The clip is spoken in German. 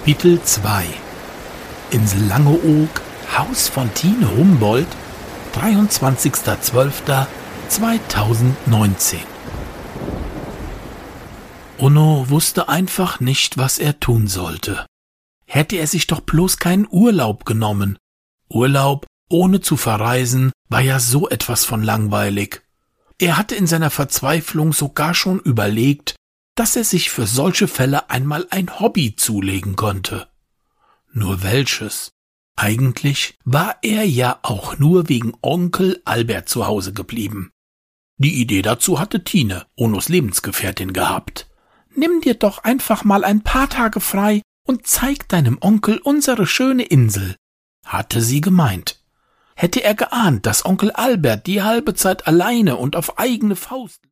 Kapitel 2 Insel Langeoog, Haus von Tine Humboldt, 23.12.2019. Onno wusste einfach nicht, was er tun sollte. Hätte er sich doch bloß keinen Urlaub genommen. Urlaub, ohne zu verreisen, war ja so etwas von langweilig. Er hatte in seiner Verzweiflung sogar schon überlegt, dass er sich für solche Fälle einmal ein Hobby zulegen konnte. Nur welches? Eigentlich war er ja auch nur wegen Onkel Albert zu Hause geblieben. Die Idee dazu hatte Tine, Onnos Lebensgefährtin, gehabt. Nimm dir doch einfach mal ein paar Tage frei und zeig deinem Onkel unsere schöne Insel, hatte sie gemeint. Hätte er geahnt, dass Onkel Albert die halbe Zeit alleine und auf eigene Faust